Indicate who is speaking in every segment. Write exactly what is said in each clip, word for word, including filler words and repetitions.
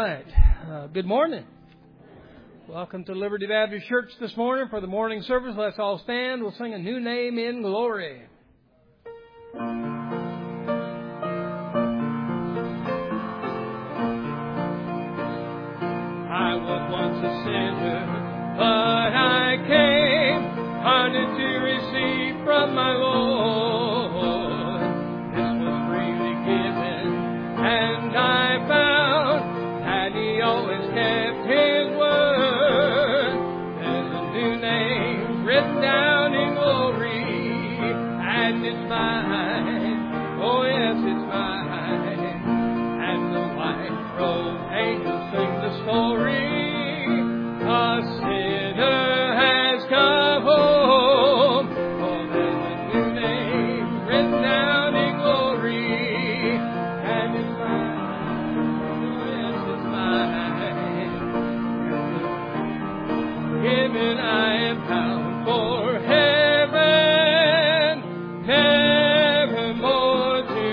Speaker 1: right. Uh, good morning. Welcome to Liberty Baptist Church this morning for the morning service. Let's all stand. We'll sing a new name in glory. I was once a sinner, but I came, hunted to receive from my Lord. This was freely given, and I found that He always kept His word. There's a new name written down in glory, and it's mine. Oh yes, it's mine. And the white-robed angels sing the story. A sinner has come home. Oh, there's a new name written down in glory, and it's mine. Oh yes, it's mine. Given I am bound for heaven, never more to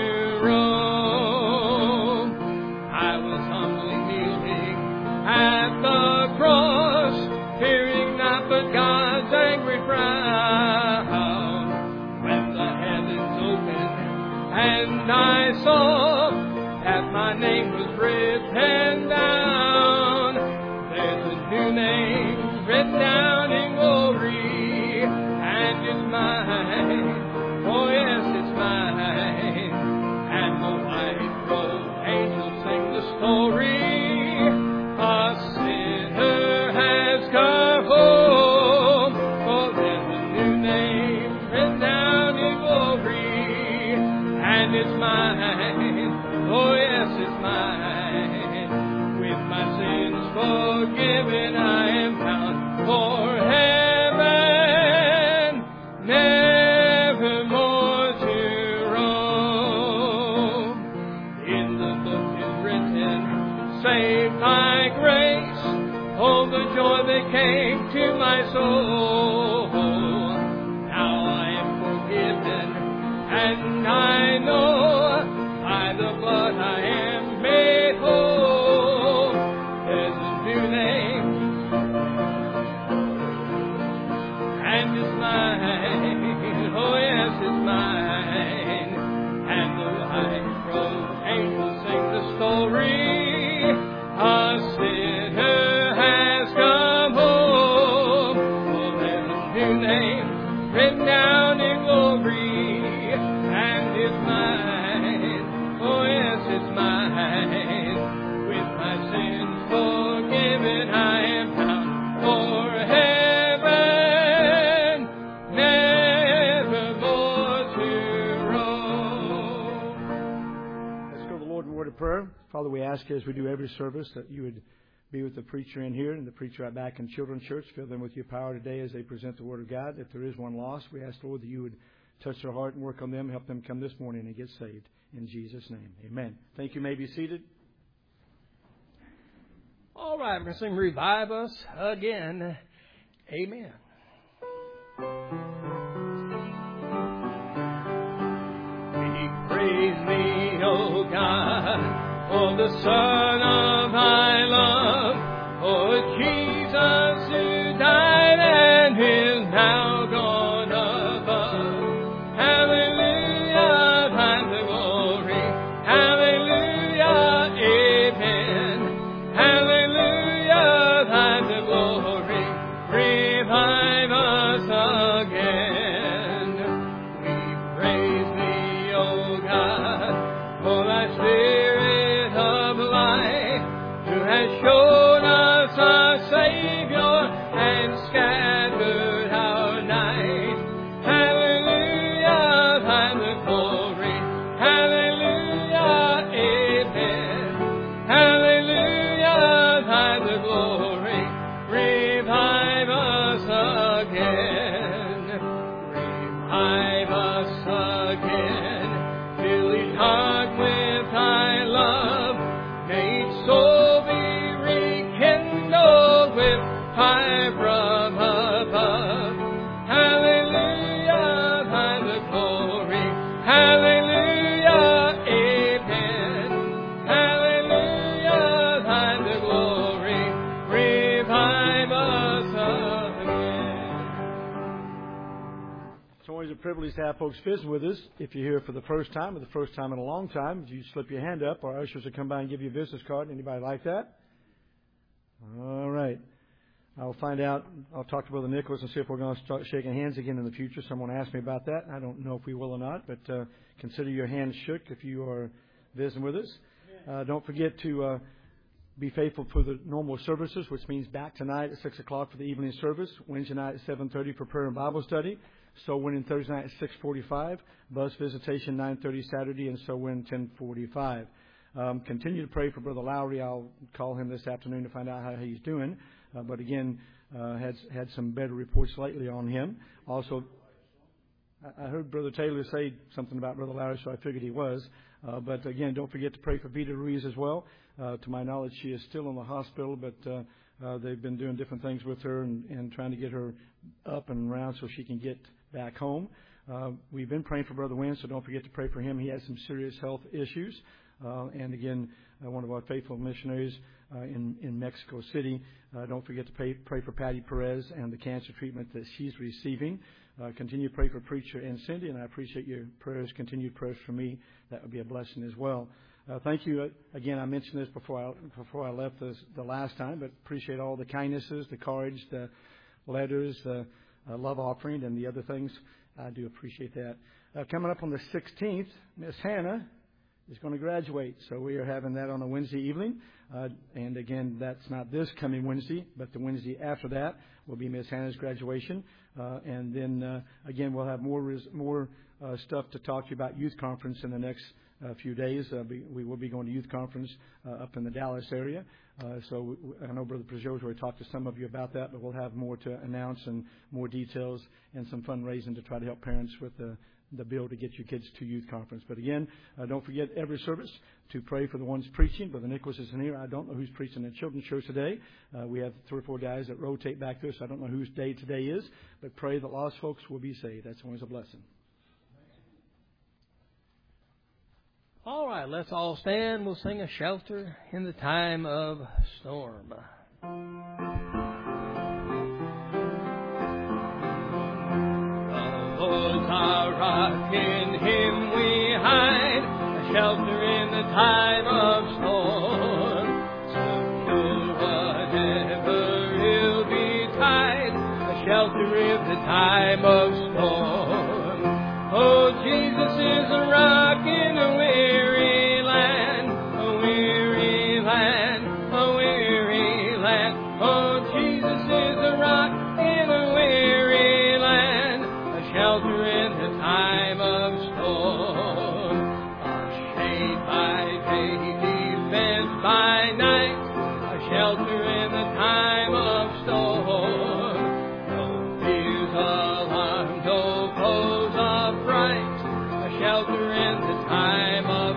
Speaker 1: roam. I was humbly kneeling at the cross, fearing not but God's angry frown. When the heavens opened and I saw that my name was written down, there's a new name written down in glory, and it's mine. Oh yes, it's mine. And the white-robed angels sing the story. A sinner has come home. Oh, there's a new name written down in glory, and it's mine. Oh yes, it's mine. With my sins forgiven, I am bound for heaven, never more to roam. In the book is written, saved by grace. Oh, the joy that came to my soul. Now I am forgiven, and I know by the blood I am made whole. There's a new name, and it's mine. Oh yes, it's mine. And the white-robed angels sing the story. A sinner has come home. Oh, there's a new name written down in glory, and it's mine. Oh yes, it's mine. With my sins forgiven, I am bound for heaven, never more to roam.
Speaker 2: Let's go to the Lord in a word of prayer. Father, we ask you, as we do every service, that you would be with the preacher in here and the preacher out back in Children's Church. Fill them with your power today as they present the Word of God. If there is one lost, we ask, Lord, that you would touch their heart and work on them, help them come this morning and get saved. In Jesus' name, amen. Thank you. You may be seated.
Speaker 1: All right, we're going to sing Revive Us again. Amen. We praise thee, O God, for the Son of thy love, for Jesus who died and is now gone above. Hallelujah, thine the glory. Hallelujah, amen. Hallelujah, thine the glory. Revive us again. We praise thee, O God, for thy Spirit of life, who has shown us a Savior and scattered our night. Hallelujah, thine the glory. Hallelujah, amen. Hallelujah, thine the glory. Revive us again.
Speaker 2: always a privilege to have folks visit with us. If you're here for the first time or the first time in a long time, you slip your hand up. Our ushers will come by and give you a business card. Anybody like that? All right. I'll find out. I'll talk to Brother Nicholas and see if we're going to start shaking hands again in the future. Someone asked me about that. I don't know if we will or not, but uh, consider your hands shook if you are visiting with us. Uh, don't forget to uh, be faithful for the normal services, which means back tonight at six o'clock for the evening service, Wednesday night at seven thirty for prayer and Bible study, So Winning Thursday night at six forty-five, bus visitation nine thirty Saturday, and So Win ten forty-five. Um, continue to pray for Brother Lowry. I'll call him this afternoon to find out how he's doing. Uh, but again, uh, had had some better reports lately on him. Also, I heard Brother Taylor say something about Brother Lowry, so I figured he was. Uh, but again, don't forget to pray for Vita Ruiz as well. Uh, to my knowledge, she is still in the hospital, but uh, uh, they've been doing different things with her and, and trying to get her up and around so she can get back home. Uh, we've been praying for Brother Wynn, so don't forget to pray for him. He has some serious health issues. Uh, and again, uh, one of our faithful missionaries uh, in, in Mexico City. Uh, don't forget to pray, pray for Patty Perez and the cancer treatment that she's receiving. Uh, continue to pray for Preacher and Cindy, and I appreciate your prayers, continued prayers for me. That would be a blessing as well. Uh, thank you. Uh, again, I mentioned this before I, before I left this, the last time, but appreciate all the kindnesses, the cards, the letters, the uh, love offering, and the other things. I do appreciate that. Uh, coming up on the sixteenth, Miss Hannah is going to graduate, so we are having that on a Wednesday evening. Uh, and again, that's not this coming Wednesday, but the Wednesday after that will be Miss Hannah's graduation. Uh, and then, uh, again, we'll have more res- more uh, stuff to talk to you about youth conference in the next uh, few days. Uh, be, we will be going to youth conference uh, up in the Dallas area. Uh, so I know Brother Prejo's already talked to some of you about that, but we'll have more to announce and more details and some fundraising to try to help parents with the the bill to get your kids to youth conference. But again, uh, don't forget every service to pray for the ones preaching. Brother Nicholas is in here. I don't know who's preaching in children's church today. Uh, we have three or four guys that rotate back there, so I don't know whose day today is. But pray that lost folks will be saved. That's always a blessing.
Speaker 1: All right, let's all stand. We'll sing a shelter in the time of storm. The Lord's our rock, in Him we hide, a shelter in the time of storm. Secure whatever ill betide, a shelter in the time of storm. Oh, Jesus is a rock in a weary land, a weary land, a weary land. Oh, Jesus is a rock in a weary land, a shelter in the time of storm. A shade by day, defense by night, a shelter in the time of storm. No fears alarm, no foes affright, a shelter in the time of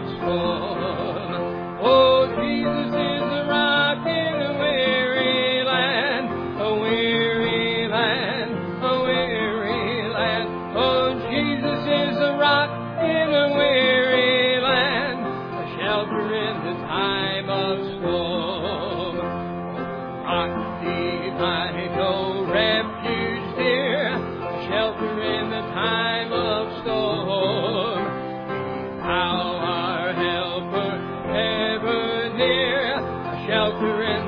Speaker 1: storm. Oh, Jesus is a rock in a weary land, a weary land, a weary land. Oh, Jesus is a rock in a weary land, a shelter in the time of storm. Oh, rock divine, oh, refuge dear, a shelter in the time of storm. Thou our helper, ever near, a shelter in.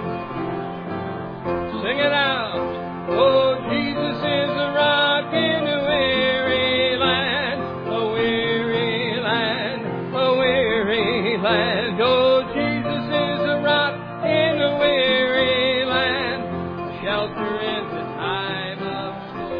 Speaker 1: Sing it out. Oh, Jesus is a rock in a weary land, a weary land, a weary land. Oh, Jesus is a rock in a weary land, a shelter in the time of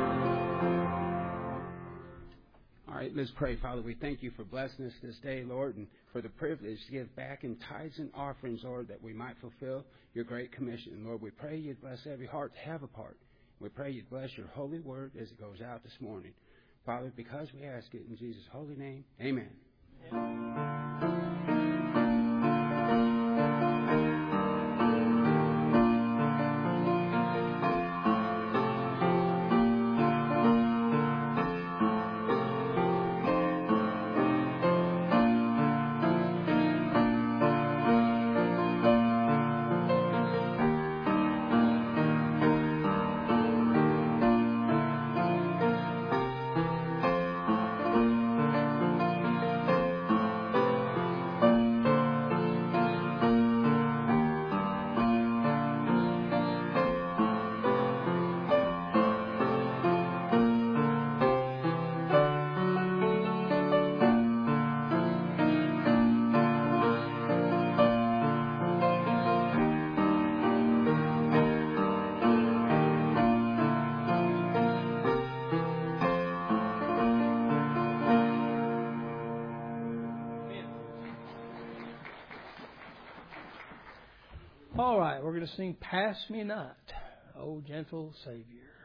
Speaker 1: storm.
Speaker 3: All right, let's pray. Father, we thank you for blessing us this day, Lord, and for the privilege to give back in tithes and offerings, Lord, that we might fulfill your great commission. Lord, we pray you'd bless every heart to have a part. We pray you'd bless your holy word as it goes out this morning. Father, because we ask it in Jesus' holy name, amen.
Speaker 4: All right, we're going to sing Pass Me Not, O Gentle Savior.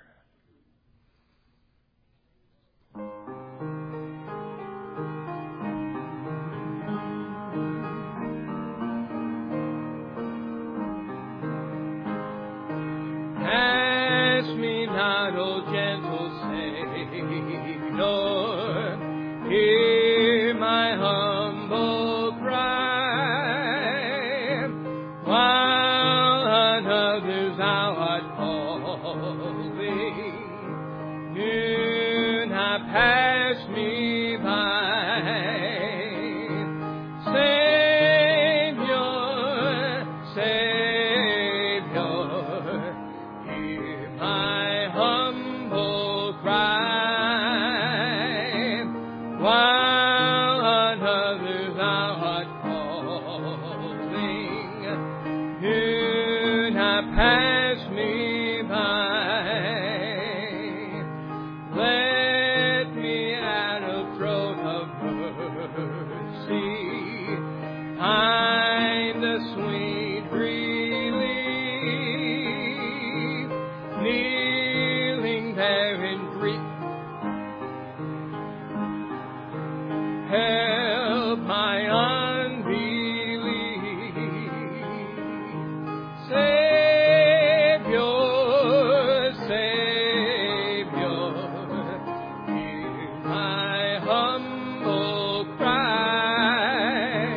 Speaker 1: Pass me not, O gentle Savior, hear my humble cry, while on others thou art calling, do not pass me by. Savior, Savior, hear my humble cry, while on others thou art calling, do not pass me by. Let me at a throne of mercy find the sweet relief, kneeling there in grief, help my unbelief. Savior, Savior, hear my humble cry,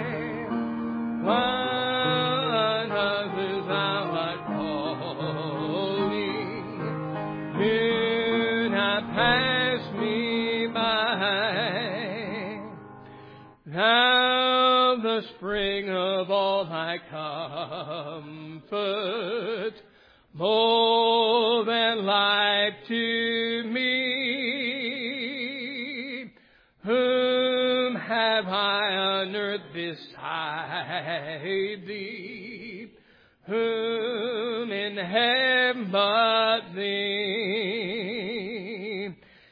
Speaker 1: while others thou art calling, do not pass me by. Thou, the spring of all thy comfort, more than life to me, whom have I on earth beside thee? Whom in heaven but thee?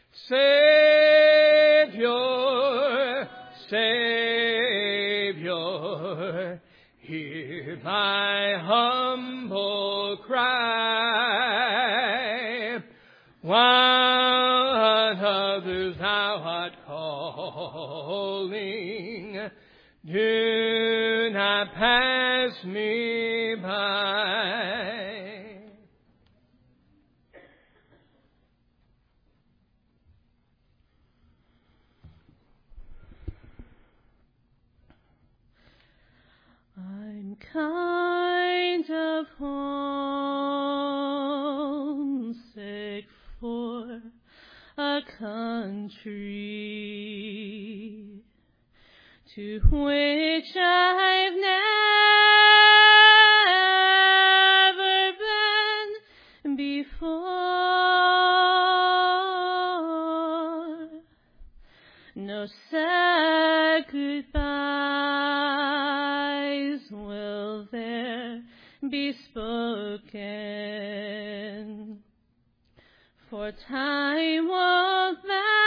Speaker 1: Savior, Savior, hear my humble cry, while on others thou art calling, do not pass me by.
Speaker 5: I'm kind of homesick for a country to which I've never been before. No sad goodbyes will there be spoken, for time won't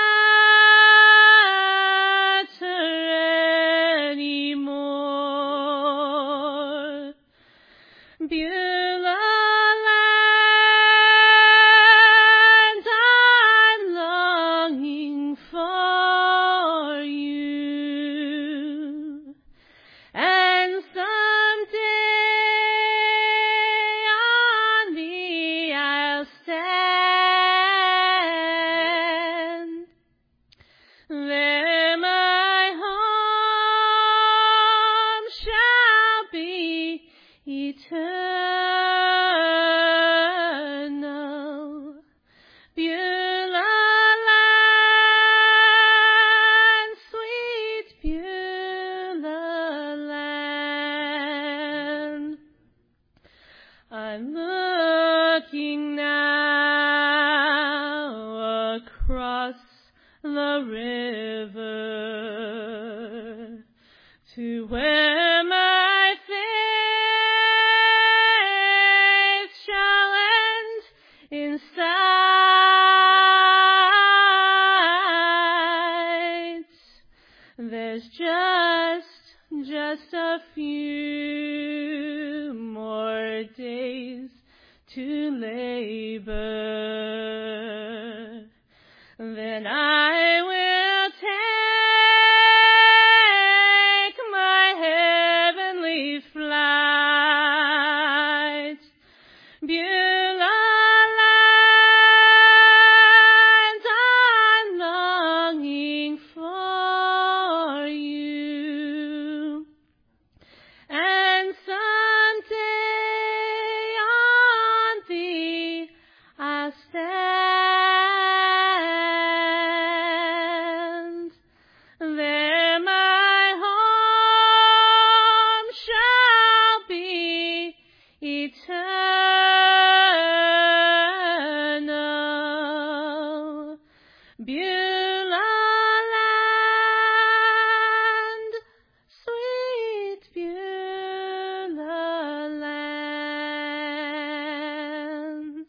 Speaker 5: matter anymore. Beulah land, I'm longing for you, and someday on thee I'll stand. There my home shall be eternal. Beulah land, sweet Beulah land. I'm looking now across the river to where my faith shall end in sight. There's just, just a few more to labor. Then I will take my heavenly flight, Beulah land, I'm longing for you, and someday on thee I'll stand. There my home shall be eternal. Beulah land, sweet Beulah land.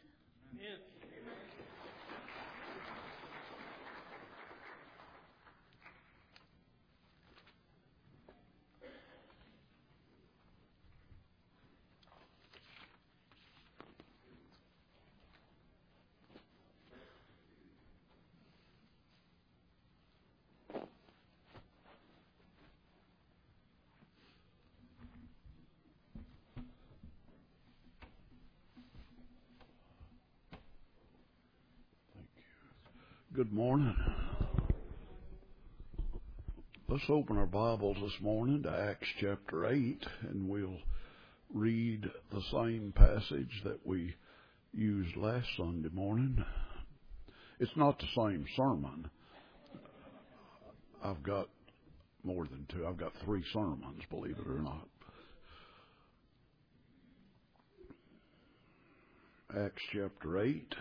Speaker 6: Good morning. Let's open our Bibles this morning to Acts chapter eight, and we'll read the same passage that we used last Sunday morning. It's not the same sermon. I've got more than two. I've got three sermons, believe it or not. Acts chapter eight.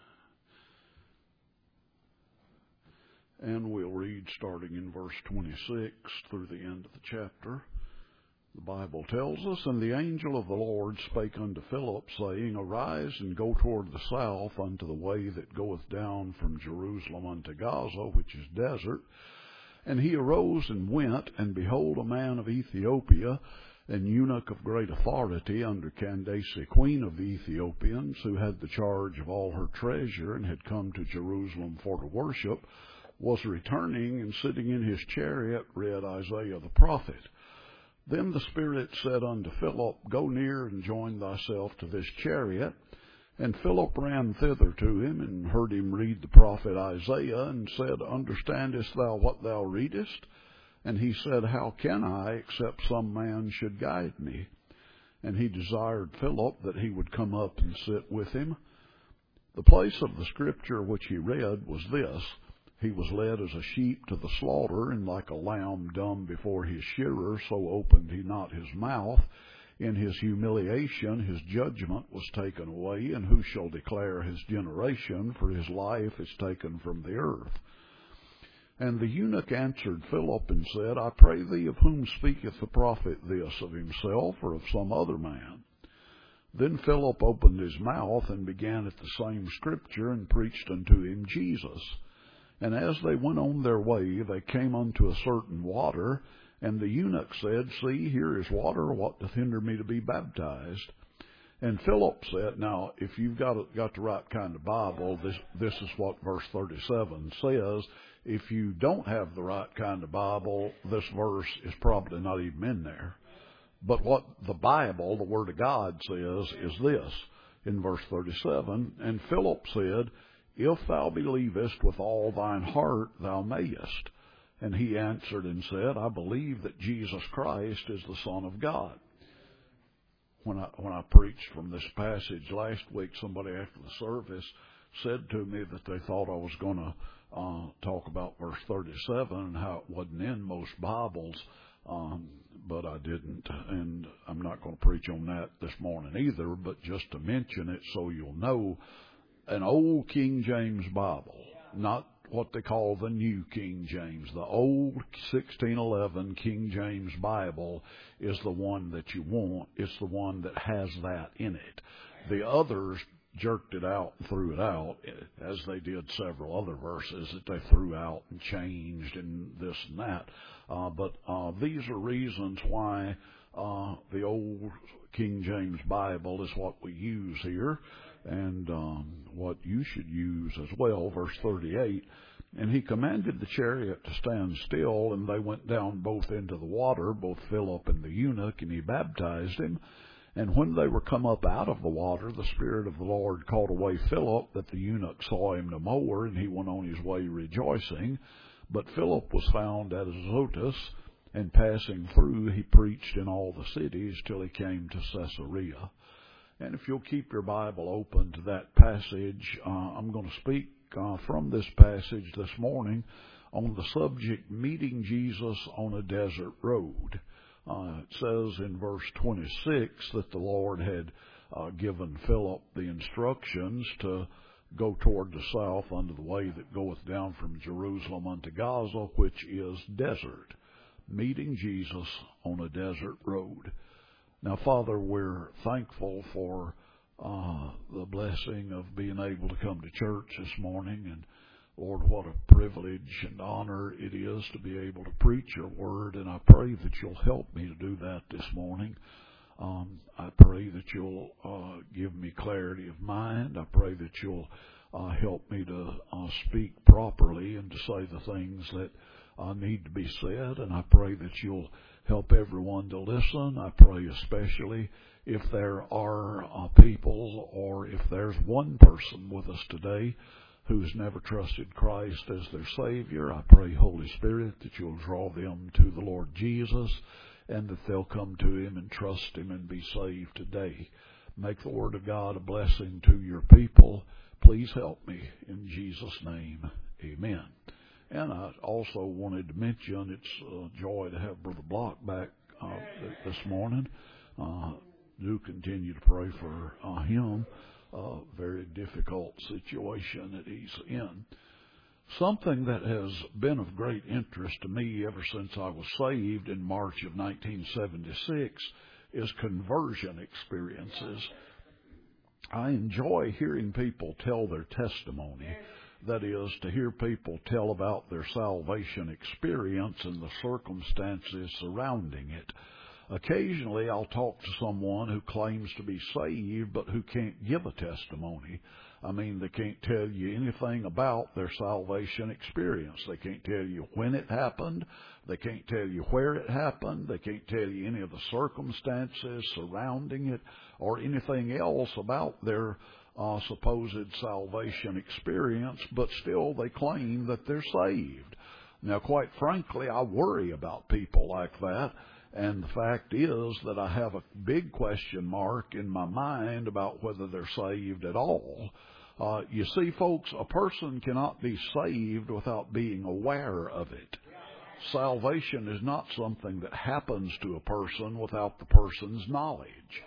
Speaker 6: And we'll read starting in verse twenty-six through the end of the chapter. The Bible tells us, And the angel of the Lord spake unto Philip, saying, Arise and go toward the south unto the way that goeth down from Jerusalem unto Gaza, which is desert. And he arose and went, and behold, a man of Ethiopia, an eunuch of great authority under Candace, queen of the Ethiopians, who had the charge of all her treasure, and had come to Jerusalem for to worship, was returning, and sitting in his chariot read Isaiah the prophet. Then the Spirit said unto Philip, Go near and join thyself to this chariot. And Philip ran thither to him, and heard him read the prophet Isaiah, and said, Understandest thou what thou readest? And he said, How can I, except some man should guide me? And he desired Philip that he would come up and sit with him. The place of the scripture which he read was this: He was led as a sheep to the slaughter, and like a lamb dumb before his shearer, so opened he not his mouth. In his humiliation his judgment was taken away, and who shall declare his generation? For his life is taken from the earth. And the eunuch answered Philip and said, I pray thee, of whom speaketh the prophet this, of himself or of some other man? Then Philip opened his mouth, and began at the same scripture, and preached unto him Jesus. And as they went on their way, they came unto a certain water, and the eunuch said, See, here is water, what doth hinder me to be baptized? And Philip said, now, if you've got, got the right kind of Bible, this, this is what verse thirty-seven says. If you don't have the right kind of Bible, this verse is probably not even in there. But what the Bible, the Word of God, says is this, in verse thirty-seven, And Philip said, If thou believest with all thine heart, thou mayest. And he answered and said, I believe that Jesus Christ is the Son of God. When I, when I preached from this passage last week, somebody after the service said to me that they thought I was going to uh, talk about verse thirty-seven and how it wasn't in most Bibles, um, but I didn't. And I'm not going to preach on that this morning either, but just to mention it so you'll know. An old King James Bible, not what they call the New King James. The old sixteen eleven King James Bible is the one that you want. It's the one that has that in it. The others jerked it out and threw it out, as they did several other verses that they threw out and changed and this and that. Uh, but uh, these are reasons why Uh, the old King James Bible is what we use here, and um, what you should use as well, verse thirty-eight. And he commanded the chariot to stand still, and they went down both into the water, both Philip and the eunuch, and he baptized him. And when they were come up out of the water, the Spirit of the Lord called away Philip, that the eunuch saw him no more, and he went on his way rejoicing. But Philip was found at Azotus, and passing through, he preached in all the cities till he came to Caesarea. And if you'll keep your Bible open to that passage, uh, I'm going to speak uh, from this passage this morning on the subject, meeting Jesus on a desert road. Uh, it says in verse twenty-six that the Lord had uh, given Philip the instructions to go toward the south unto the way that goeth down from Jerusalem unto Gaza, which is desert. Meeting Jesus on a desert road. Now, Father, we're thankful for uh, the blessing of being able to come to church this morning. And, Lord, what a privilege and honor it is to be able to preach your word. And I pray that you'll help me to do that this morning. Um, I pray that you'll uh, give me clarity of mind. I pray that you'll uh, help me to uh, speak properly and to say the things that uh, need to be said. And I pray that you'll help everyone to listen. I pray especially if there are uh, people, or if there's one person with us today who's never trusted Christ as their Savior, I pray, Holy Spirit, that you'll draw them to the Lord Jesus, and that they'll come to him and trust him and be saved today. Make the Word of God a blessing to your people. Please help me in Jesus' name. Amen. And I also wanted to mention it's a joy to have Brother Block back uh, this morning. Uh, do continue to pray for uh, him. A very difficult situation that he's in. Something that has been of great interest to me ever since I was saved in March of nineteen seventy-six is conversion experiences. I enjoy hearing people tell their testimony. That is, to hear people tell about their salvation experience and the circumstances surrounding it. Occasionally, I'll talk to someone who claims to be saved but who can't give a testimony. I mean, they can't tell you anything about their salvation experience. They can't tell you when it happened. They can't tell you where it happened. They can't tell you any of the circumstances surrounding it or anything else about their uh, supposed salvation experience, but still they claim that they're saved. Now, quite frankly, I worry about people like that. And the fact is that I have a big question mark in my mind about whether they're saved at all. Uh, you see, folks, a person cannot be saved without being aware of it. Salvation is not something that happens to a person without the person's knowledge.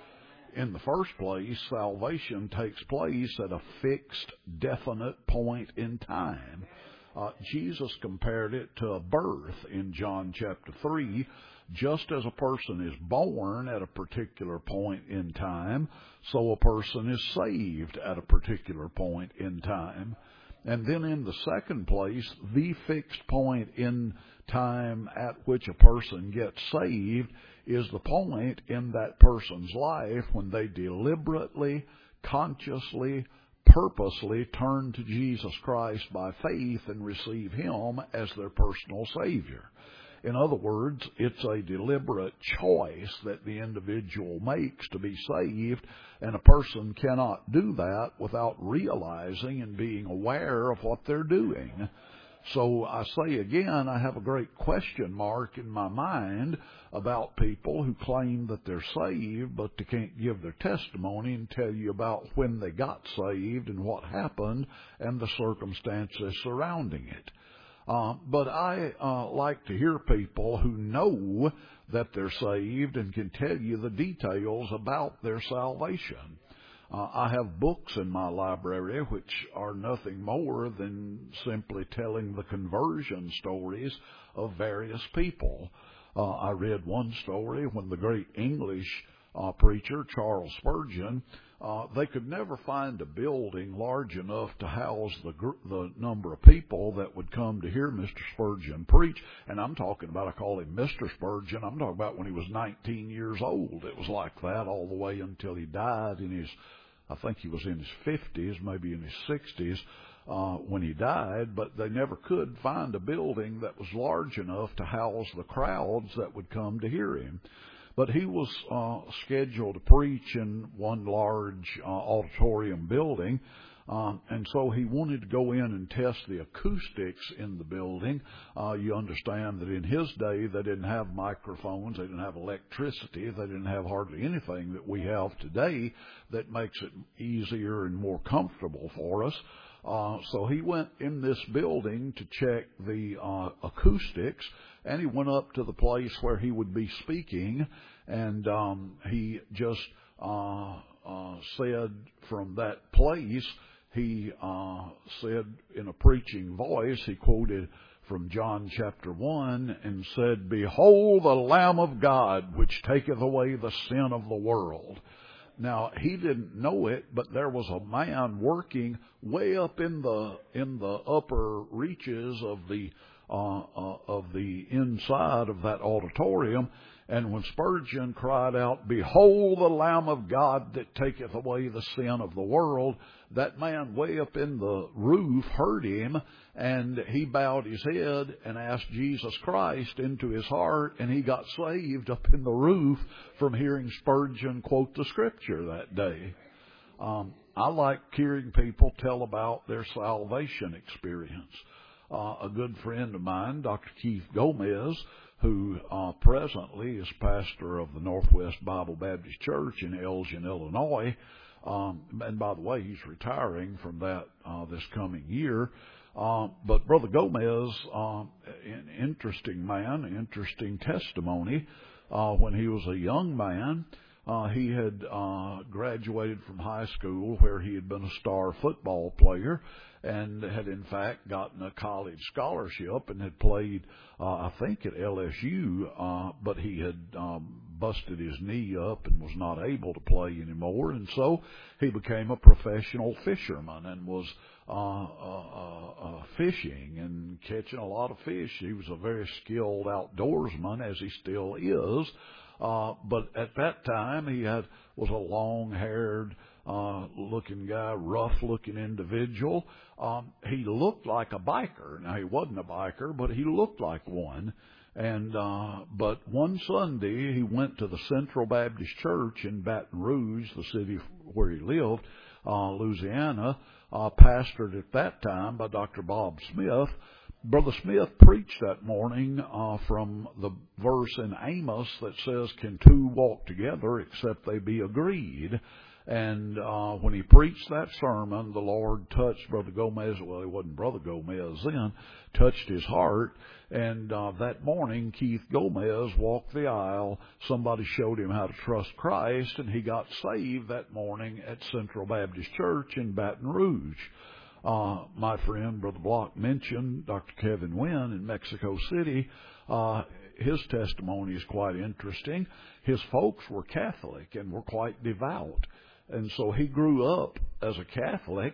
Speaker 6: In the first place, salvation takes place at a fixed, definite point in time. Uh, Jesus compared it to a birth in John chapter three. Just as a person is born at a particular point in time, so a person is saved at a particular point in time. And then in the second place, the fixed point in time at which a person gets saved is the point in that person's life when they deliberately, consciously, purposely turn to Jesus Christ by faith and receive him as their personal Savior. In other words, it's a deliberate choice that the individual makes to be saved, and a person cannot do that without realizing and being aware of what they're doing. So I say again, I have a great question mark in my mind about people who claim that they're saved, but they can't give their testimony and tell you about when they got saved and what happened and the circumstances surrounding it. Uh, but I uh, like to hear people who know that they're saved and can tell you the details about their salvation. Uh, I have books in my library which are nothing more than simply telling the conversion stories of various people. Uh, I read one story when the great English uh, preacher Charles Spurgeon uh, they could never find a building large enough to house the gr- the number of people that would come to hear Mister Spurgeon preach. And I'm talking about, I call him Mister Spurgeon, I'm talking about when he was nineteen years old. It was like that all the way until he died in his, I think he was in his fifties, maybe in his sixties. Uh, when he died, but they never could find a building that was large enough to house the crowds that would come to hear him. But he was uh, scheduled to preach in one large uh, auditorium building, um, and so he wanted to go in and test the acoustics in the building. Uh, you understand that in his day they didn't have microphones, they didn't have electricity, they didn't have hardly anything that we have today that makes it easier and more comfortable for us. Uh, so he went in this building to check the uh, acoustics, and he went up to the place where he would be speaking, and um, he just uh, uh, said from that place, he uh, said in a preaching voice, he quoted from John chapter one and said, "Behold the Lamb of God, which taketh away the sin of the world." Now, he didn't know it, but there was a man working way up in the in the upper reaches of the uh, uh, of the inside of that auditorium. And when Spurgeon cried out, "Behold the Lamb of God that taketh away the sin of the world," that man way up in the roof heard him, and he bowed his head and asked Jesus Christ into his heart, and he got saved up in the roof from hearing Spurgeon quote the Scripture that day. Um, I like hearing people tell about their salvation experience. Uh, a good friend of mine, Doctor Keith Gomez, who uh, presently is pastor of the Northwest Bible Baptist Church in Elgin, Illinois. Um, and by the way, he's retiring from that uh, this coming year. Uh, but Brother Gomez, uh, an interesting man, interesting testimony. Uh, when he was a young man, uh, he had uh, graduated from high school where he had been a star football player, and had in fact gotten a college scholarship and had played, uh, I think, at L S U, uh, but he had um, busted his knee up and was not able to play anymore, and so he became a professional fisherman and was uh, uh, uh, fishing and catching a lot of fish. He was a very skilled outdoorsman, as he still is, uh, but at that time he had was a long-haired Uh, looking guy, rough looking individual. Um, he looked like a biker. Now, he wasn't a biker, but he looked like one. And, uh, but one Sunday he went to the Central Baptist Church in Baton Rouge, the city where he lived, uh, Louisiana, uh, pastored at that time by Doctor Bob Smith. Brother Smith preached that morning uh, from the verse in Amos that says, "Can two walk together except they be agreed?" And uh, when he preached that sermon, the Lord touched Brother Gomez. Well, he wasn't Brother Gomez then. Touched his heart. And uh, that morning, Keith Gomez walked the aisle. Somebody showed him how to trust Christ, and he got saved that morning at Central Baptist Church in Baton Rouge. Uh, my friend, Brother Block, mentioned Doctor Kevin Wynn in Mexico City. Uh, his testimony is quite interesting. His folks were Catholic and were quite devout. And so he grew up as a Catholic,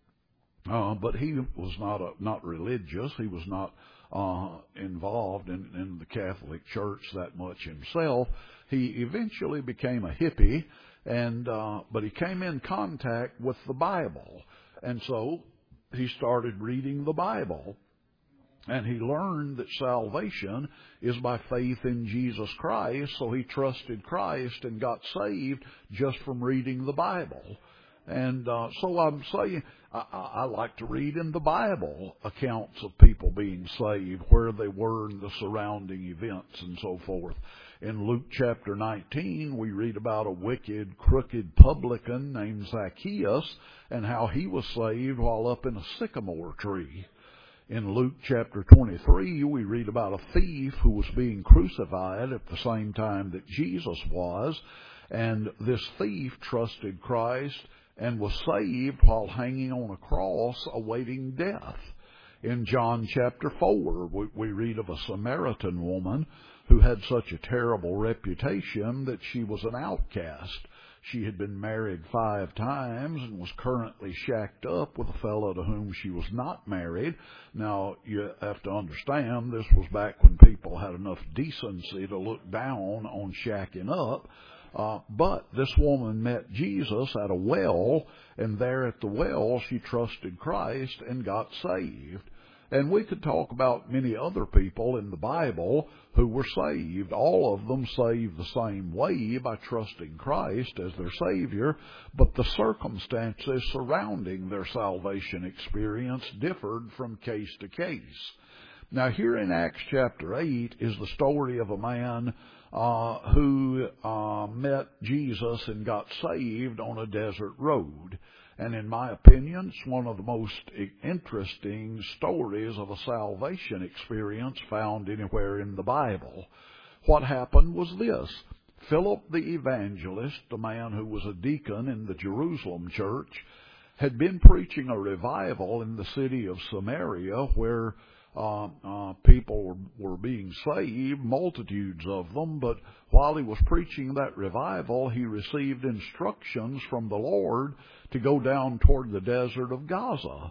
Speaker 6: uh, but he was not a, not religious. He was not uh, involved in, in the Catholic Church that much himself. He eventually became a hippie, and uh, but he came in contact with the Bible, and so he started reading the Bible. And he learned that salvation is by faith in Jesus Christ, so he trusted Christ and got saved just from reading the Bible. And uh, so I'm saying, I, I like to read in the Bible accounts of people being saved, where they were in the surrounding events and so forth. In Luke chapter nineteen, we read about a wicked, crooked publican named Zacchaeus and how he was saved while up in a sycamore tree. In Luke chapter twenty-three, we read about a thief who was being crucified at the same time that Jesus was, and this thief trusted Christ and was saved while hanging on a cross awaiting death. In John chapter four, we, we read of a Samaritan woman who had such a terrible reputation that she was an outcast. She had been married five times and was currently shacked up with a fellow to whom she was not married. Now, you have to understand, this was back when people had enough decency to look down on shacking up. Uh, but this woman met Jesus at a well, and there at the well she trusted Christ and got saved. And we could talk about many other people in the Bible who were saved. All of them saved the same way, by trusting Christ as their Savior, but the circumstances surrounding their salvation experience differed from case to case. Now, here in Acts chapter eight is the story of a man uh, who uh, met Jesus and got saved on a desert road. And in my opinion, it's one of the most interesting stories of a salvation experience found anywhere in the Bible. What happened was this. Philip the evangelist, the man who was a deacon in the Jerusalem church, had been preaching a revival in the city of Samaria where Uh, uh, people were, were being saved, multitudes of them, but while he was preaching that revival, he received instructions from the Lord to go down toward the desert of Gaza.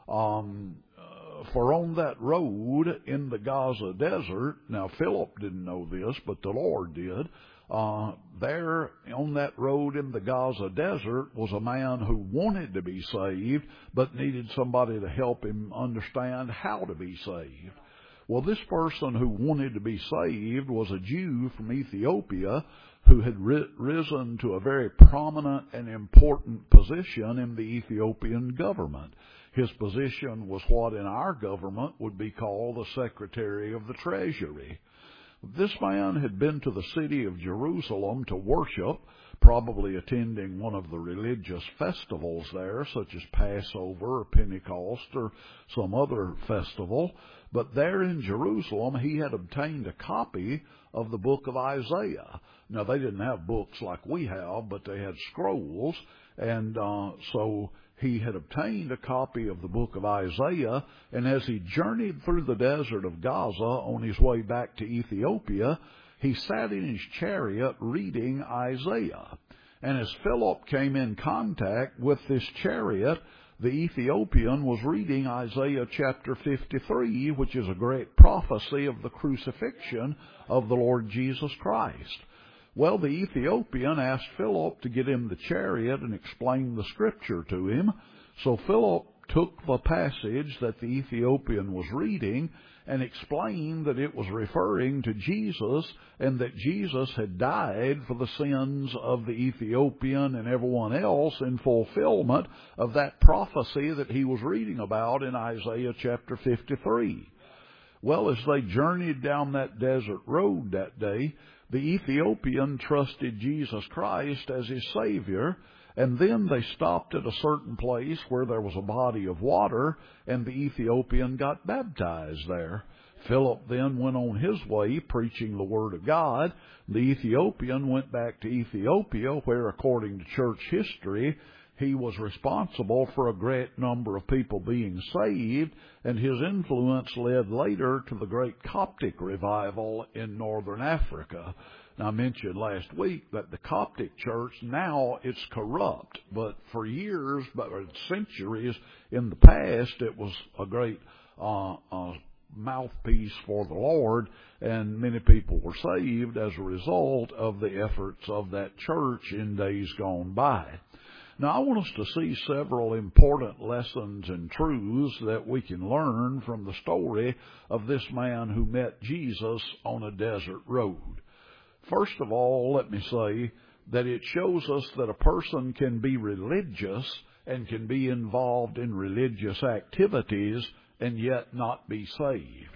Speaker 6: Um, uh, for on that road in the Gaza desert, now Philip didn't know this, but the Lord did, Uh, there on that road in the Gaza desert was a man who wanted to be saved, but needed somebody to help him understand how to be saved. Well, this person who wanted to be saved was a Jew from Ethiopia who had ri- risen to a very prominent and important position in the Ethiopian government. His position was what in our government would be called the Secretary of the Treasury. This man had been to the city of Jerusalem to worship, probably attending one of the religious festivals there, such as Passover or Pentecost or some other festival. But there in Jerusalem, he had obtained a copy of the book of Isaiah. Now, they didn't have books like we have, but they had scrolls, and uh, so he had obtained a copy of the book of Isaiah, and as he journeyed through the desert of Gaza on his way back to Ethiopia, he sat in his chariot reading Isaiah. And as Philip came in contact with this chariot, the Ethiopian was reading Isaiah chapter fifty-three, which is a great prophecy of the crucifixion of the Lord Jesus Christ. Well, the Ethiopian asked Philip to get him the chariot and explain the scripture to him. So Philip took the passage that the Ethiopian was reading and explained that it was referring to Jesus and that Jesus had died for the sins of the Ethiopian and everyone else in fulfillment of that prophecy that he was reading about in Isaiah chapter fifty-three. Well, as they journeyed down that desert road that day, the Ethiopian trusted Jesus Christ as his Savior, and then they stopped at a certain place where there was a body of water, and the Ethiopian got baptized there. Philip then went on his way preaching the Word of God. The Ethiopian went back to Ethiopia, where, according to church history, he was responsible for a great number of people being saved, and his influence led later to the great Coptic revival in northern Africa. Now, I mentioned last week that the Coptic church, now it's corrupt, but for years, but centuries in the past, it was a great uh, uh, mouthpiece for the Lord, and many people were saved as a result of the efforts of that church in days gone by. Now, I want us to see several important lessons and truths that we can learn from the story of this man who met Jesus on a desert road. First of all, let me say that it shows us that a person can be religious and can be involved in religious activities and yet not be saved.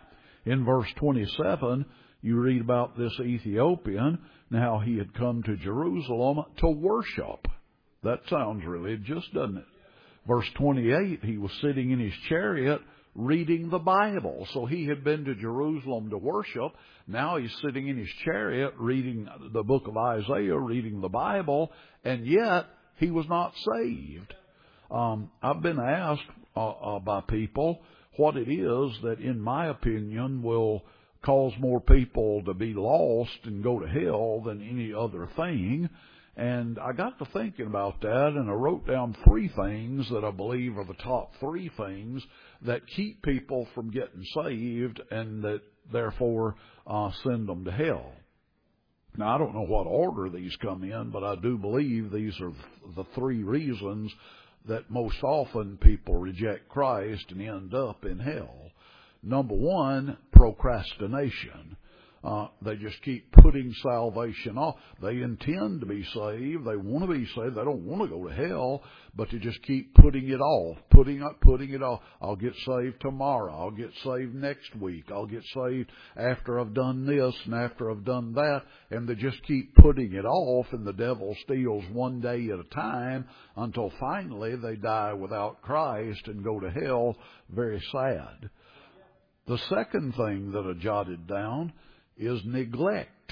Speaker 6: In verse twenty-seven, you read about this Ethiopian, now he had come to Jerusalem to worship. That sounds religious, doesn't it? Verse twenty-eight, he was sitting in his chariot reading the Bible. So he had been to Jerusalem to worship. Now he's sitting in his chariot reading the book of Isaiah, reading the Bible, and yet he was not saved. Um, I've been asked uh, uh, by people what it is that, in my opinion, will cause more people to be lost and go to hell than any other thing. And I got to thinking about that, and I wrote down three things that I believe are the top three things that keep people from getting saved and that therefore uh, send them to hell. Now, I don't know what order these come in, but I do believe these are the three reasons that most often people reject Christ and end up in hell. Number one, procrastination. Uh, they just keep putting salvation off. They intend to be saved. They want to be saved. They don't want to go to hell, but they just keep putting it off, putting up, putting it off. I'll get saved tomorrow. I'll get saved next week. I'll get saved after I've done this and after I've done that. And they just keep putting it off, and the devil steals one day at a time until finally they die without Christ and go to hell. Very sad. The second thing that I jotted down is neglect.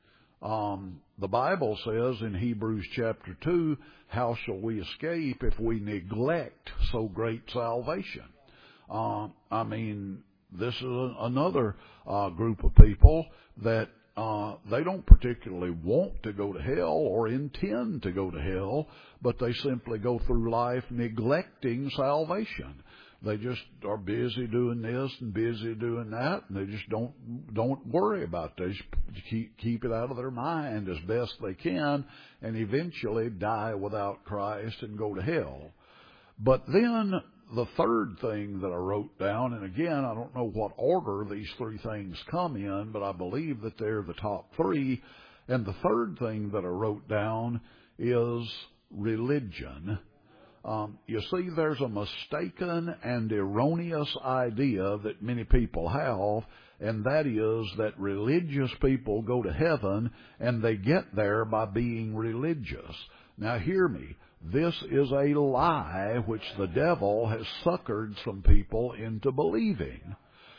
Speaker 6: Um, the Bible says in Hebrews chapter two, how shall we escape if we neglect so great salvation? Uh, I mean, this is a, another uh, group of people that uh, they don't particularly want to go to hell or intend to go to hell, but they simply go through life neglecting salvation. They just are busy doing this and busy doing that, and they just don't don't worry about it. They just keep, keep it out of their mind as best they can, and eventually die without Christ and go to hell. But then the third thing that I wrote down, and again, I don't know what order these three things come in, but I believe that they're the top three. And the third thing that I wrote down is religion. Um, you see, there's a mistaken and erroneous idea that many people have, and that is that religious people go to heaven and they get there by being religious. Now hear me, this is a lie which the devil has suckered some people into believing.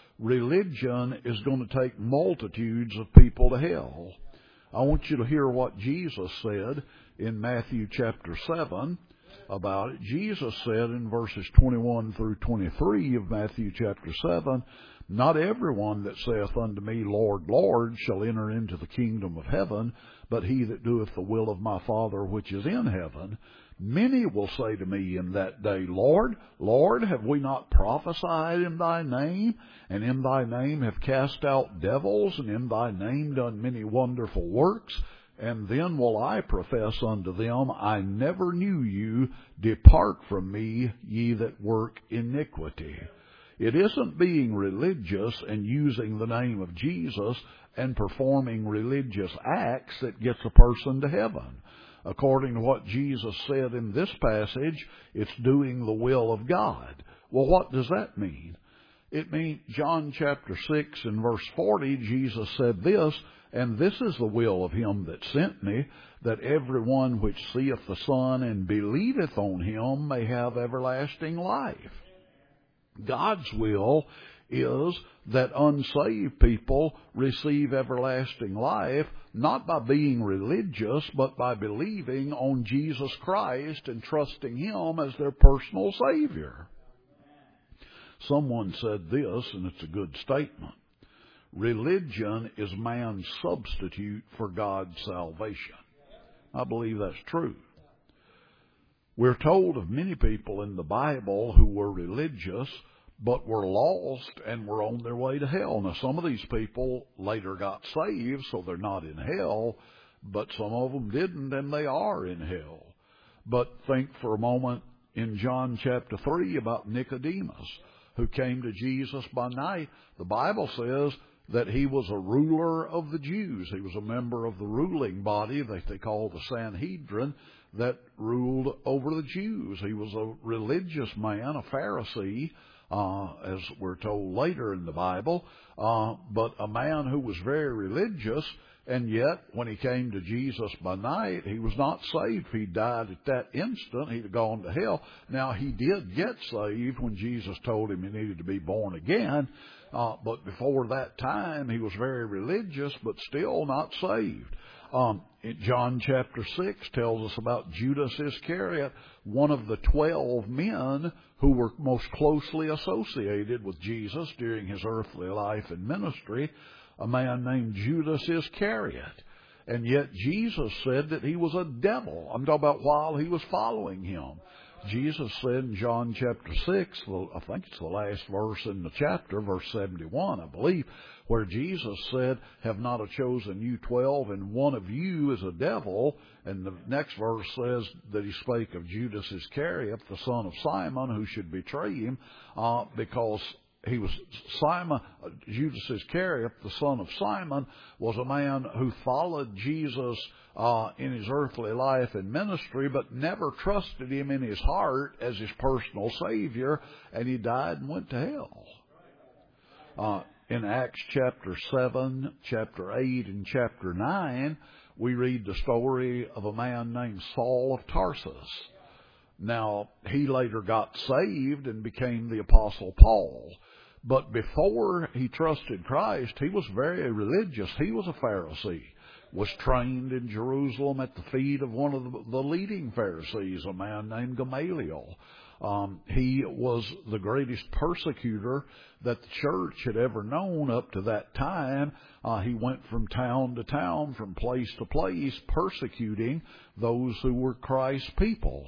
Speaker 6: Religion is going to take multitudes of people to hell. I want you to hear what Jesus said in Matthew chapter seven. About it. Jesus said in verses twenty-one through twenty-three of Matthew chapter seven, not everyone that saith unto me, Lord, Lord, shall enter into the kingdom of heaven, but he that doeth the will of my Father which is in heaven. Many will say to me in that day, Lord, Lord, have we not prophesied in thy name, and in thy name have cast out devils, and in thy name done many wonderful works? And then will I profess unto them, I never knew you. Depart from me, ye that work iniquity. It isn't being religious and using the name of Jesus and performing religious acts that gets a person to heaven. According to what Jesus said in this passage, it's doing the will of God. Well, what does that mean? It means John chapter six and verse forty, Jesus said this, and this is the will of him that sent me, that every one which seeth the Son and believeth on him may have everlasting life. God's will is that unsaved people receive everlasting life, not by being religious, but by believing on Jesus Christ and trusting him as their personal Savior. Someone said this, and it's a good statement. Religion is man's substitute for God's salvation. I believe that's true. We're told of many people in the Bible who were religious, but were lost and were on their way to hell. Now, some of these people later got saved, so they're not in hell, but some of them didn't, and they are in hell. But think for a moment in John chapter three about Nicodemus, who came to Jesus by night. The Bible says that he was a ruler of the Jews. He was a member of the ruling body that they call the Sanhedrin that ruled over the Jews. He was a religious man, a Pharisee, uh, as we're told later in the Bible, uh, but a man who was very religious, and yet when he came to Jesus by night, he was not saved. If he died at that instant, he'd have gone to hell. Now, he did get saved when Jesus told him he needed to be born again, Uh, but before that time, he was very religious, but still not saved. Um, John chapter six tells us about Judas Iscariot, one of the twelve men who were most closely associated with Jesus during his earthly life and ministry, a man named Judas Iscariot. And yet Jesus said that he was a devil. I'm talking about while he was following him. Jesus said in John chapter six, I think it's the last verse in the chapter, verse seventy-one, I believe, where Jesus said, have not I chosen you twelve, and one of you is a devil. And the next verse says that he spake of Judas Iscariot, the son of Simon, who should betray him, uh, because he was Simon, Judas Iscariot, the son of Simon, was a man who followed Jesus uh, in his earthly life and ministry, but never trusted him in his heart as his personal Savior, and he died and went to hell. Uh, in Acts chapter seven, chapter eight, and chapter nine, we read the story of a man named Saul of Tarsus. Now, he later got saved and became the Apostle Paul. But before he trusted Christ, he was very religious. He was a Pharisee, was trained in Jerusalem at the feet of one of the, the leading Pharisees, a man named Gamaliel. Um, he was the greatest persecutor that the church had ever known up to that time. Uh, he went from town to town, from place to place, persecuting those who were Christ's people.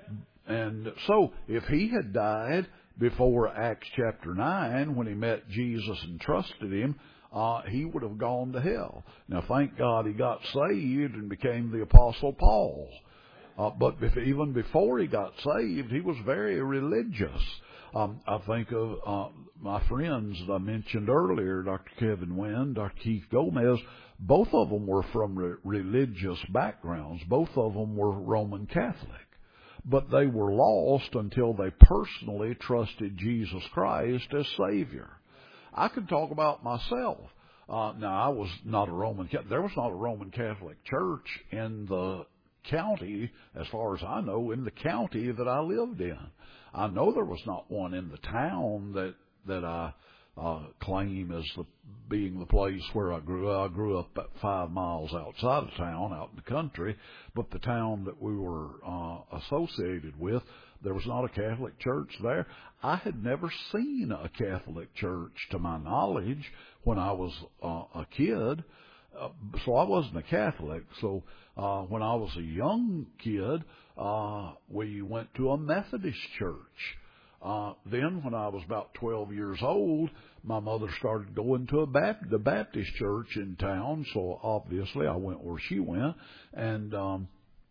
Speaker 6: And so, if he had died before Acts chapter nine, when he met Jesus and trusted him, uh, he would have gone to hell. Now, thank God he got saved and became the Apostle Paul. Uh, but if, even before he got saved, he was very religious. Um, I think of uh, my friends that I mentioned earlier, Doctor Kevin Wynn, Doctor Keith Gomez. Both of them were from re- religious backgrounds. Both of them were Roman Catholic. But they were lost until they personally trusted Jesus Christ as Savior. I can talk about myself. Uh, now, I was not a Roman Catholic. There was not a Roman Catholic church in the county, as far as I know, in the county that I lived in. I know there was not one in the town that that I uh, claim as the, being the place where I grew up. I grew up about five miles outside of town, out in the country, but the town that we were uh, associated with, there was not a Catholic church there. I had never seen a Catholic church, to my knowledge, when I was uh, a kid. Uh, so I wasn't a Catholic. So uh, when I was a young kid, uh, we went to a Methodist church. Uh, then when I was about twelve years old, my mother started going to a Baptist, the Baptist church in town. So obviously I went where she went. And, um,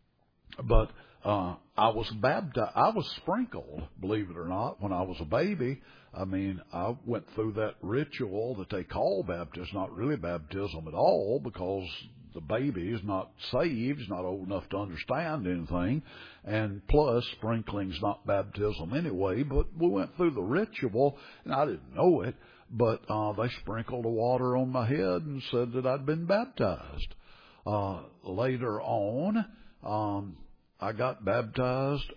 Speaker 6: but, uh, I was baptized, I was sprinkled, believe it or not, when I was a baby. I mean, I went through that ritual that they call baptism, not really baptism at all, because the baby is not saved, is not old enough to understand anything, and plus sprinkling's not baptism anyway. But we went through the ritual, and I didn't know it, but uh, they sprinkled the water on my head and said that I'd been baptized. Uh, later on, um, I got baptized,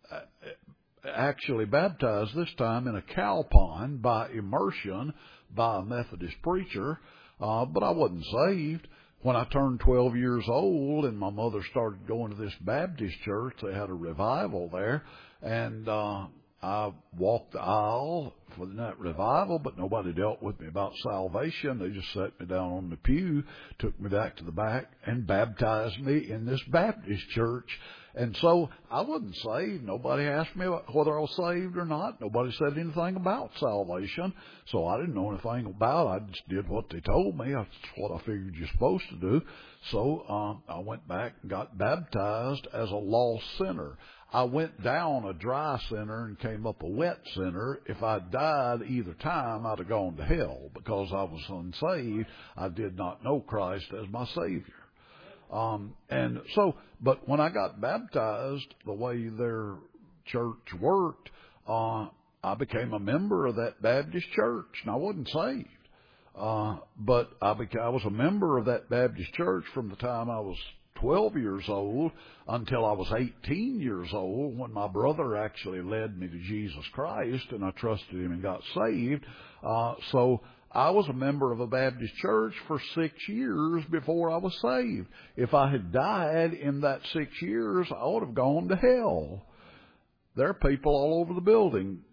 Speaker 6: actually baptized this time in a cow pond by immersion by a Methodist preacher, uh, but I wasn't saved. When I turned twelve years old and my mother started going to this Baptist church, they had a revival there, and uh, I walked the aisle for that revival, but nobody dealt with me about salvation. They just set me down on the pew, took me back to the back, and baptized me in this Baptist church. And so I wasn't saved. Nobody asked me whether I was saved or not. Nobody said anything about salvation. So I didn't know anything about it. I just did what they told me. That's what I figured you're supposed to do. So uh, I went back and got baptized as a lost sinner. I went down a dry sinner and came up a wet sinner. If I died either time, I'd have gone to hell because I was unsaved. I did not know Christ as my Savior. Um, and so, but when I got baptized, the way their church worked, uh, I became a member of that Baptist church, and I wasn't saved. Uh, but I became, I was a member of that Baptist church from the time I was twelve years old until I was eighteen years old, when my brother actually led me to Jesus Christ, and I trusted him and got saved. Uh, so I was a member of a Baptist church for six years before I was saved. If I had died in that six years, I would have gone to hell. There are people all over the building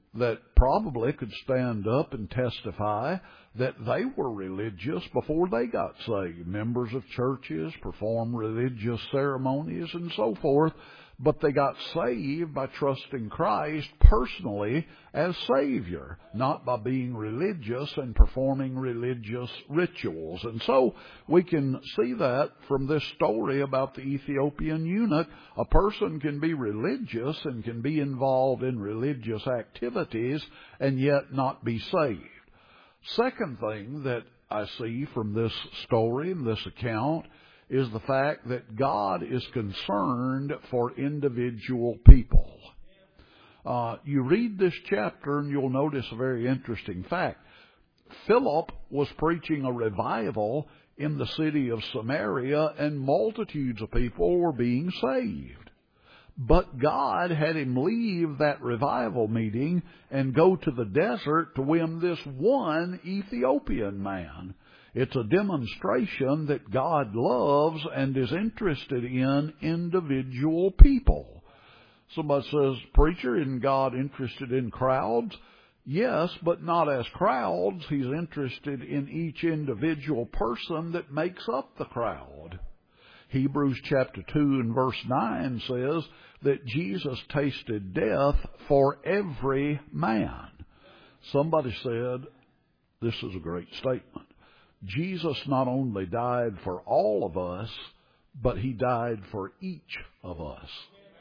Speaker 6: that probably could stand up and testify that they were religious before they got saved. Members of churches, perform religious ceremonies and so forth, but they got saved by trusting Christ personally as Savior, not by being religious and performing religious rituals. And so we can see that from this story about the Ethiopian eunuch. A person can be religious and can be involved in religious activities and yet not be saved. Second thing that I see from this story and this account is the fact that God is concerned for individual people. Uh, you read this chapter and you'll notice a very interesting fact. Philip was preaching a revival in the city of Samaria, and multitudes of people were being saved. But God had him leave that revival meeting and go to the desert to win this one Ethiopian man. It's a demonstration that God loves and is interested in individual people. Somebody says, "Preacher, isn't God interested in crowds?" Yes, but not as crowds. He's interested in each individual person that makes up the crowd. Hebrews chapter two and verse nine says that Jesus tasted death for every man. Somebody said, this is a great statement, Jesus not only died for all of us, but He died for each of us.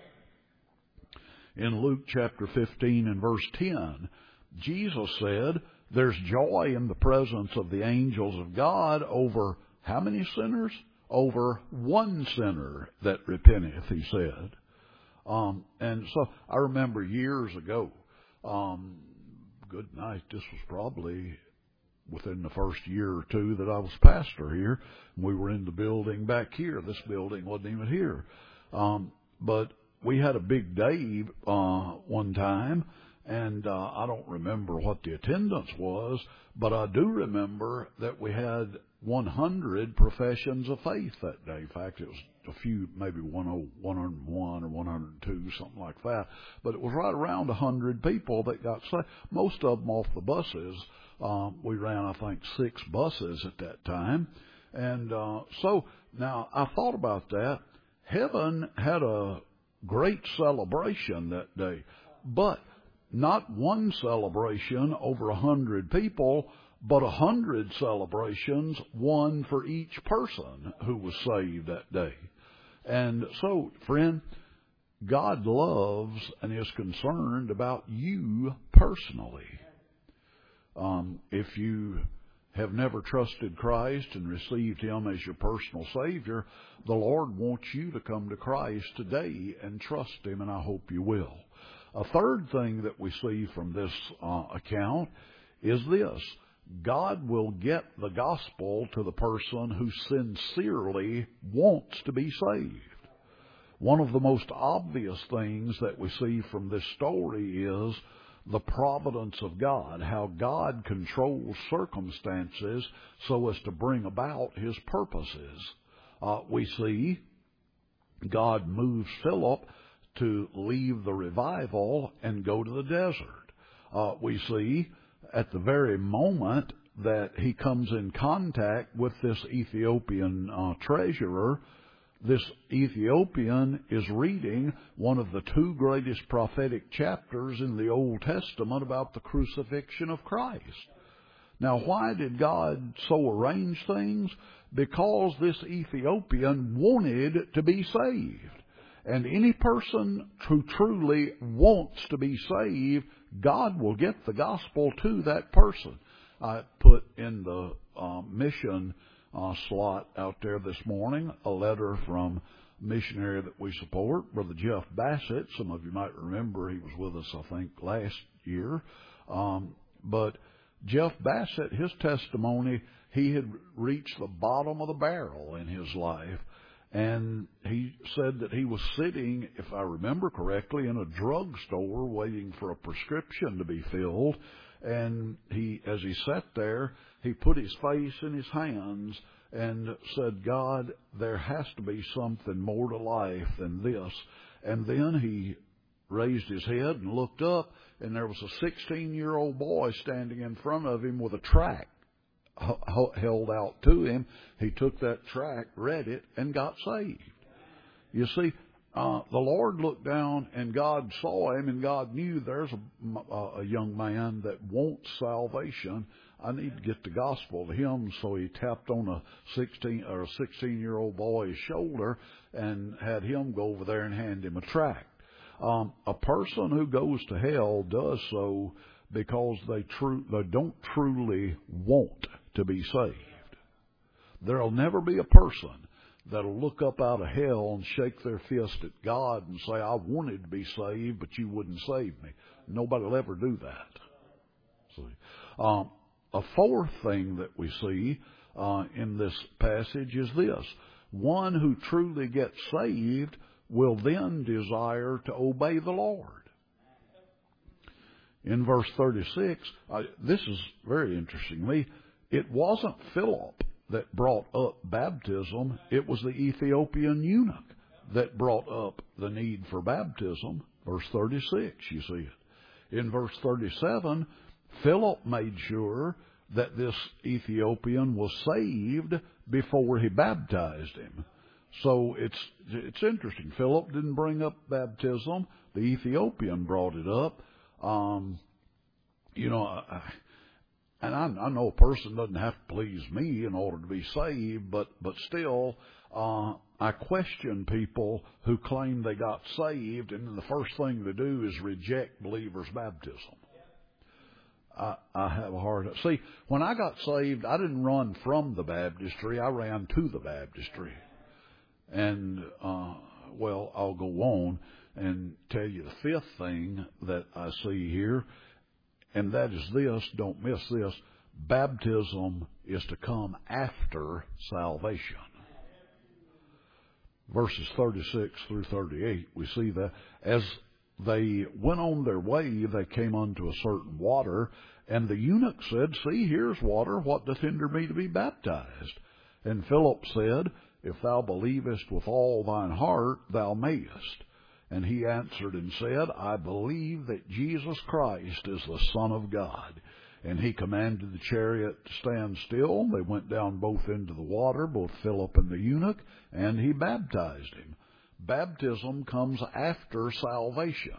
Speaker 6: In Luke chapter fifteen and verse ten, Jesus said, there's joy in the presence of the angels of God over how many sinners? Over one sinner that repenteth, He said. Um, and so I remember years ago, um, good night, this was probably within the first year or two that I was pastor here. We were in the building back here. This building wasn't even here. Um, but we had a big day uh, one time, and uh, I don't remember what the attendance was, but I do remember that we had one hundred professions of faith that day. In fact, it was a few, maybe one hundred one or one hundred two, something like that. But it was right around one hundred people that got saved, most of them off the buses. Um, we ran, I think, six buses at that time. And uh, so now I thought about that. Heaven had a great celebration that day, but not one celebration over a hundred people, but a hundred celebrations, one for each person who was saved that day. And so, friend, God loves and is concerned about you personally. Um, if you have never trusted Christ and received Him as your personal Savior, the Lord wants you to come to Christ today and trust Him, and I hope you will. A third thing that we see from this uh, account is this. God will get the gospel to the person who sincerely wants to be saved. One of the most obvious things that we see from this story is the providence of God, how God controls circumstances so as to bring about His purposes. Uh, we see God moves Philip to leave the revival and go to the desert. Uh, we see at the very moment that he comes in contact with this Ethiopian uh, treasurer, this Ethiopian is reading one of the two greatest prophetic chapters in the Old Testament about the crucifixion of Christ. Now, why did God so arrange things? Because this Ethiopian wanted to be saved. And any person who truly wants to be saved, God will get the gospel to that person. I put in the uh, mission uh, slot out there this morning a letter from a missionary that we support, Brother Jeff Bassett. Some of you might remember he was with us, I think, last year. Um, but Jeff Bassett, his testimony, he had reached the bottom of the barrel in his life. And he said that he was sitting, if I remember correctly, in a drugstore waiting for a prescription to be filled. And he, as he sat there, he put his face in his hands and said, God, there has to be something more to life than this. And then he raised his head and looked up, and there was a sixteen-year-old boy standing in front of him with a tract held out to him. He took that tract, read it, and got saved. You see, uh, the Lord looked down, and God saw him, and God knew there's a, a young man that wants salvation. I need to get the gospel to him. So he tapped on a sixteen or a sixteen-year-old boy's shoulder and had him go over there and hand him a tract. Um, a person who goes to hell does so because they true they don't truly want to be saved. There'll never be a person that'll look up out of hell and shake their fist at God and say, I wanted to be saved, but you wouldn't save me. Nobody will ever do that. See? Um, a fourth thing that we see uh, in this passage is this. One who truly gets saved will then desire to obey the Lord. In verse thirty-six, uh, this is very interesting to me. It wasn't Philip that brought up baptism. It was the Ethiopian eunuch that brought up the need for baptism. Verse thirty-six, you see it. In verse thirty-seven, Philip made sure that this Ethiopian was saved before he baptized him. So it's it's interesting. Philip didn't bring up baptism. The Ethiopian brought it up. Um, you know, I, and I, I know a person doesn't have to please me in order to be saved, but but still, uh, I question people who claim they got saved, and the first thing they do is reject believers' baptism. I, I have a hard time. See, when I got saved, I didn't run from the baptistry. I ran to the baptistry. And, uh, well, I'll go on and tell you the fifth thing that I see here, and that is this, don't miss this, baptism is to come after salvation. Verses thirty-six through thirty-eight, we see that as they went on their way, they came unto a certain water, and the eunuch said, See, here's water, what doth hinder me to be baptized? And Philip said, If thou believest with all thine heart, thou mayest. And he answered and said, I believe that Jesus Christ is the Son of God. And he commanded the chariot to stand still. They went down both into the water, both Philip and the eunuch, and he baptized him. Baptism comes after salvation.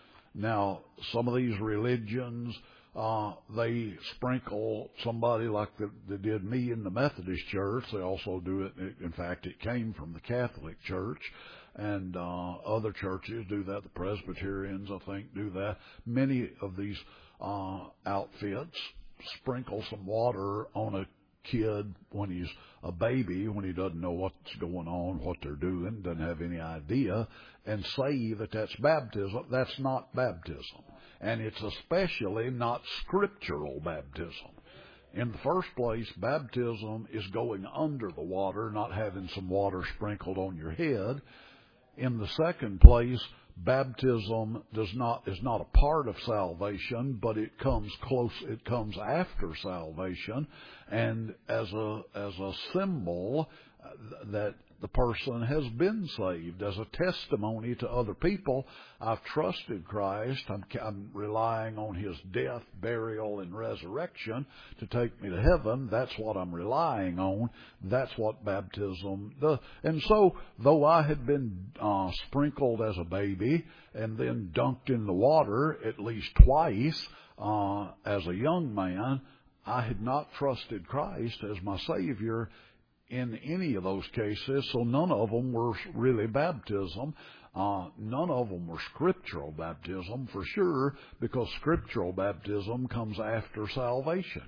Speaker 6: Now, some of these religions, uh, they sprinkle somebody like they, they did me in the Methodist Church. They also do it. In fact, it came from the Catholic Church. And uh, other churches do that. The Presbyterians, I think, do that. Many of these uh, outfits sprinkle some water on a kid when he's a baby, when he doesn't know what's going on, what they're doing, doesn't have any idea, and say that that's baptism. That's not baptism. And it's especially not scriptural baptism. In the first place, baptism is going under the water, not having some water sprinkled on your head. In the second place, baptism does not is not a part of salvation, but it comes close. It comes after salvation, and as a as a symbol that the person has been saved, as a testimony to other people. I've trusted Christ. I'm, I'm relying on His death, burial, and resurrection to take me to heaven. That's what I'm relying on. That's what baptism does. And so, though I had been uh, sprinkled as a baby and then dunked in the water at least twice uh, as a young man, I had not trusted Christ as my Savior in any of those cases, so none of them were really baptism. Uh, none of them were scriptural baptism, for sure, because scriptural baptism comes after salvation.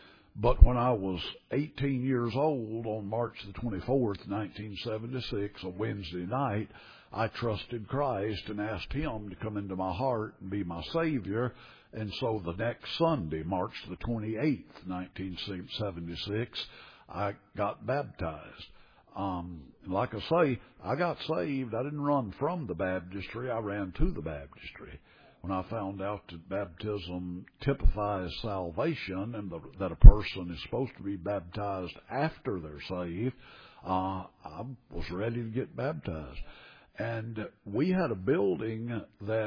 Speaker 6: But when I was eighteen years old, on March the twenty-fourth, nineteen seventy-six, a Wednesday night, I trusted Christ and asked Him to come into my heart and be my Savior. And so the next Sunday, March the twenty-eighth, nineteen seventy-six, I got baptized. Um, like I say, I got saved. I didn't run from the baptistry. I ran to the baptistry. When I found out that baptism typifies salvation and the, that a person is supposed to be baptized after they're saved, uh, I was ready to get baptized. And we had a building that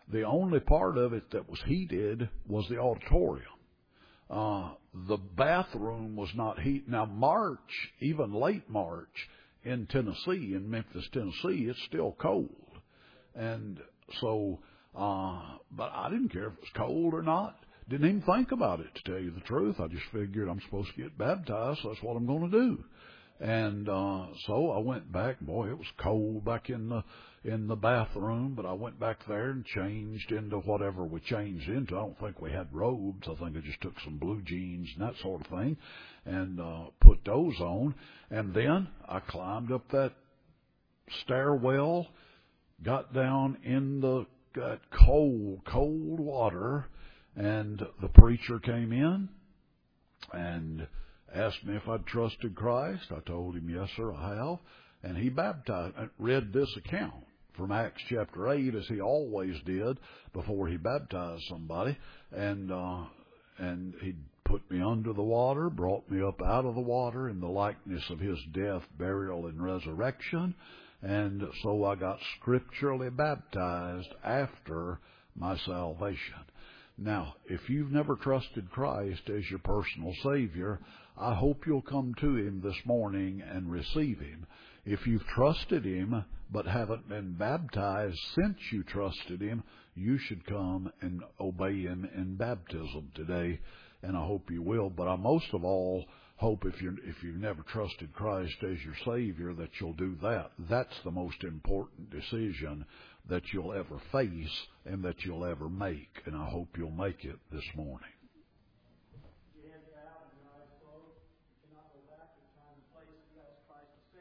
Speaker 6: The only part of it that was heated was the auditorium. Uh, the bathroom was not heated. Now, March, even late March in Tennessee, in Memphis, Tennessee, it's still cold. And so, uh, but I didn't care if it was cold or not. Didn't even think about it, to tell you the truth. I just figured I'm supposed to get baptized, so that's what I'm going to do. And uh, so I went back. Boy, it was cold back in the in the bathroom, but I went back there and changed into whatever we changed into. I don't think we had robes. I think I just took some blue jeans and that sort of thing and uh, put those on. And then I climbed up that stairwell, got down in the that cold, cold water, and the preacher came in and asked me if I'd trusted Christ. I told him, yes, sir, I have. And he baptized, read this account from Acts chapter eight, as he always did before he baptized somebody. And uh, and he put me under the water, brought me up out of the water in the likeness of his death, burial, and resurrection. And so I got scripturally baptized after my salvation. Now, if you've never trusted Christ as your personal Savior, I hope you'll come to Him this morning and receive Him. If you've trusted Him but haven't been baptized since you trusted Him, you should come and obey Him in baptism today, and I hope you will. But I most of all hope if you're if you've never trusted Christ as your Savior that you'll do that. That's the most important decision that you'll ever face and that you'll ever make, and I hope you'll make it this morning.